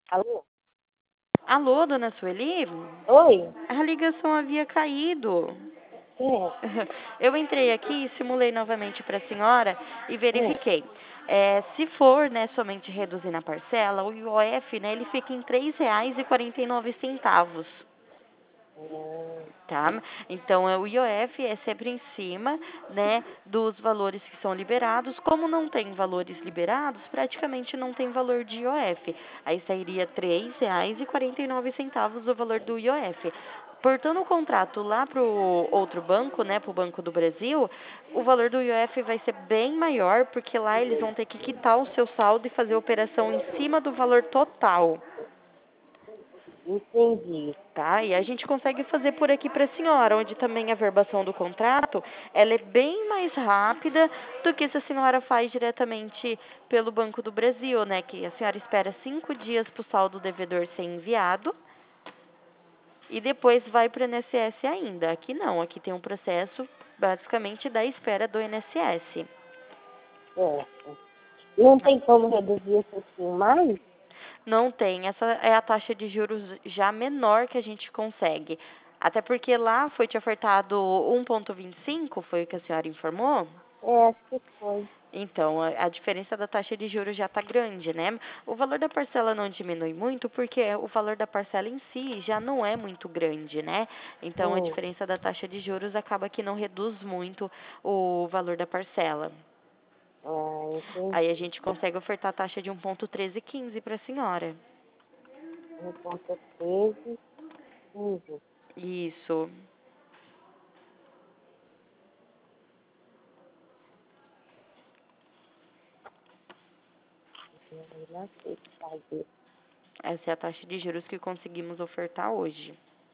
Alô? Alô, dona Sueli? Oi? A ligação havia caído. É, Eu entrei aqui, simulei novamente para a senhora e é. verifiquei. Se for, né, somente reduzir na parcela, o IOF, né, ele fica em R$ 3,49. Tá? Então, o IOF é sempre em cima, né, dos valores que são liberados. Como não tem valores liberados, praticamente não tem valor de IOF. Aí sairia R$ 3,49 o valor do IOF. Portando o contrato lá para o outro banco, né, para o Banco do Brasil, o valor do IOF vai ser bem maior, porque lá eles vão ter que quitar o seu saldo e fazer a operação em cima do valor total. Entendi. Tá? E a gente consegue fazer por aqui para a senhora, onde também a verbação do contrato, ela é bem mais rápida do que se a senhora faz diretamente pelo Banco do Brasil, né? Que a senhora espera 5 dias para o saldo devedor ser enviado e depois vai para o INSS ainda. Aqui não, aqui tem um processo basicamente da espera do INSS. Certo. Não tem como reduzir um pouquinho mais? Não tem, essa é a taxa de juros já menor que a gente consegue. Até porque lá foi te ofertado 1,25, foi o que a senhora informou? É, acho que foi. Então, a diferença da taxa de juros já está grande, né? O valor da parcela não diminui muito porque o valor da parcela em si já não é muito grande, né? Então, a diferença da taxa de juros acaba que não reduz muito o valor da parcela. Aí a Entendi. gente consegue ofertar a taxa de 1,1315 para a senhora. 1,1315. Isso. Eu não sei o que fazer. Essa é a taxa de juros que conseguimos ofertar hoje.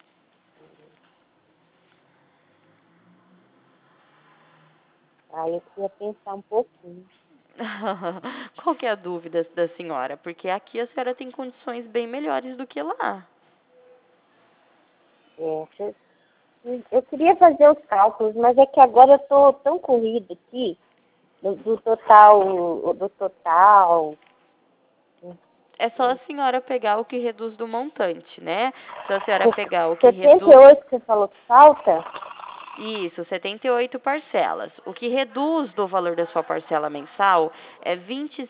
Aí eu queria pensar um pouquinho. Qual que é a dúvida da senhora? Porque aqui a senhora tem condições bem melhores do que lá. É, eu queria fazer os cálculos, mas é que agora eu tô tão corrida aqui do total, do total. É só a senhora pegar o que reduz do montante, né? Se a senhora pegar o que reduz... 78 que você falou que falta? Isso, 78 parcelas. O que reduz do valor da sua parcela mensal é R$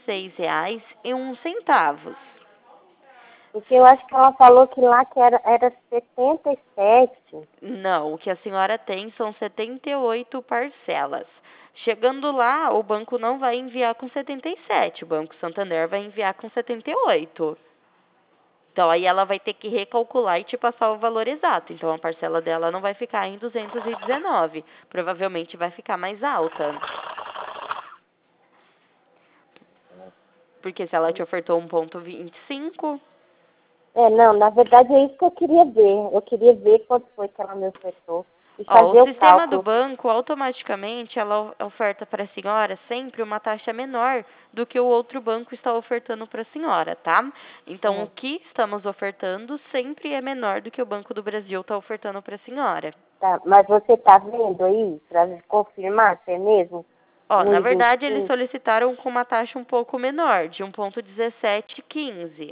26,01. Porque eu acho que ela falou que lá que era 77. Não, o que a senhora tem são 78 parcelas. Chegando lá, o banco não vai enviar com 77, o Banco Santander vai enviar com 78. Então, aí ela vai ter que recalcular e te passar o valor exato. Então, a parcela dela não vai ficar em 219, provavelmente vai ficar mais alta. Porque se ela te ofertou 1,25... Não, na verdade é isso que eu queria ver. Eu queria ver quanto foi que ela me ofertou e Ó, o fazer o sistema do cálculo. banco, automaticamente, ela oferta para a senhora sempre uma taxa menor do que o outro banco está ofertando para a senhora, tá? Então, o que estamos ofertando sempre é menor do que o Banco do Brasil está ofertando para a senhora. Tá, mas você tá vendo aí, para confirmar se é mesmo? Ó, Um na e vinte verdade, e eles cinco. solicitaram com uma taxa um pouco menor, de 1,1715.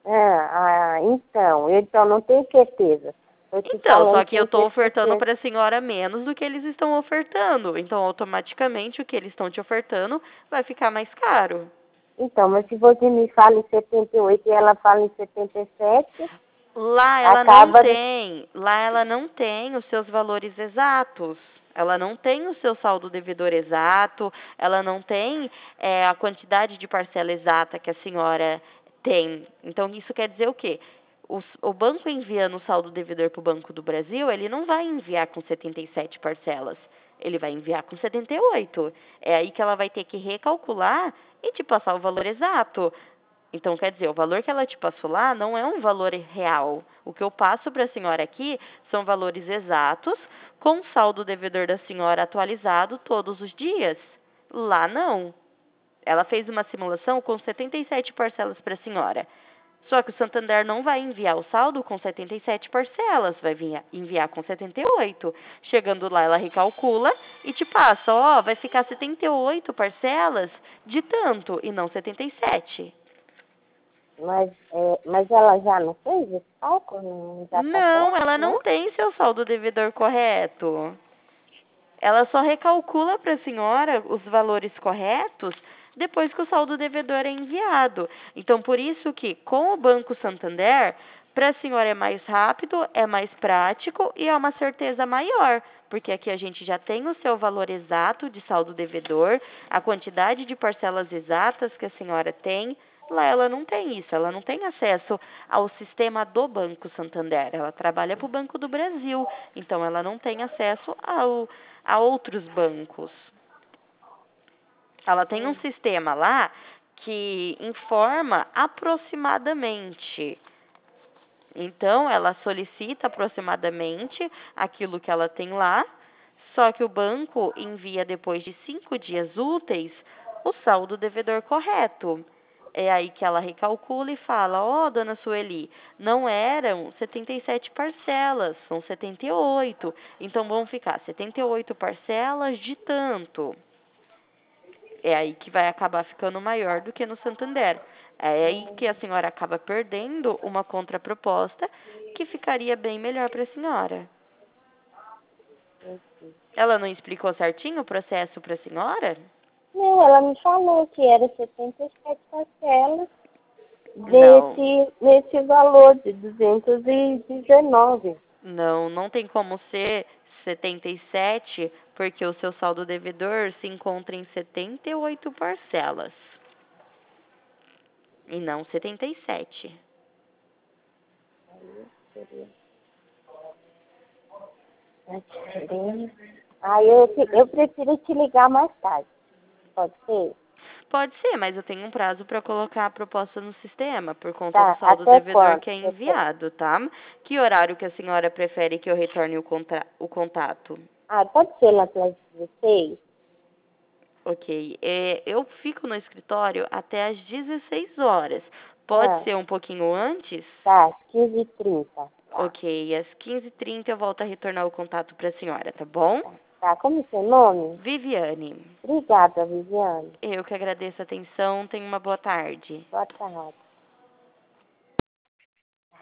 Então não tenho certeza. Tô te Então, falando só que eu sem estou ter ofertando certeza. para a senhora menos do que eles estão ofertando. Então, automaticamente, o que eles estão te ofertando vai ficar mais caro. Então, mas se você me fala em 78 e ela fala em 77, acaba... Lá ela não tem os seus valores exatos. Ela não tem o seu saldo devedor exato, ela não tem a quantidade de parcela exata que a senhora tem. Então, isso quer dizer o quê? O banco enviando o saldo devedor para o Banco do Brasil, ele não vai enviar com 77 parcelas. Ele vai enviar com 78. É aí que ela vai ter que recalcular e te passar o valor exato. Então, quer dizer, o valor que ela te passou lá não é um valor real. O que eu passo para a senhora aqui são valores exatos, com saldo devedor da senhora atualizado todos os dias. Lá não. Ela fez uma simulação com 77 parcelas para a senhora. Só que o Santander não vai enviar o saldo com 77 parcelas, vai enviar com 78. Chegando lá, ela recalcula e te passa, ó, vai ficar 78 parcelas de tanto e não 77. Mas Mas ela já não fez esse cálculo? Não, já tá Não, certo, ela não não? tem seu saldo devedor correto. Ela só recalcula para a senhora os valores corretos depois que o saldo devedor é enviado. Então, por isso que com o Banco Santander, para a senhora é mais rápido, é mais prático e é uma certeza maior, porque aqui a gente já tem o seu valor exato de saldo devedor, a quantidade de parcelas exatas que a senhora tem. Lá ela não tem isso, ela não tem acesso ao sistema do Banco Santander. Ela trabalha para o Banco do Brasil, então ela não tem acesso a outros bancos. Ela tem um sistema lá que informa aproximadamente. Então, ela solicita aproximadamente aquilo que ela tem lá, só que o banco envia depois de 5 dias úteis o saldo devedor correto. É aí que ela recalcula e fala, ó, dona Sueli, não eram 77 parcelas, são 78. Então, vão ficar 78 parcelas de tanto. É aí que vai acabar ficando maior do que no Santander. É aí que a senhora acaba perdendo uma contraproposta que ficaria bem melhor para a senhora. Ela não explicou certinho o processo para a senhora? Não, ela me falou que era 77 parcelas Não, nesse valor de 219. não, não tem como ser 77, porque o seu saldo devedor se encontra em 78 parcelas e não 77. Aí seria a diferença. Aí eu prefiro te ligar mais tarde. Pode ser? Pode ser, mas eu tenho um prazo para colocar a proposta no sistema, por conta do Tá, saldo até devedor quando que é você quer? enviado, tá? Que horário que a senhora prefere que eu retorne o contato? Ah, pode ser lá pelas 16? Ok. Eu fico no escritório até às 16 horas. Pode Ah, ser um pouquinho antes? tá, 15h30. Tá, Ok. Às 15h30 eu volto a retornar o contato para a senhora, tá bom? tá. Tá, como é seu nome? Viviane, Obrigada, Viviane. eu que agradeço a atenção. Tenha uma boa tarde. Boa tarde.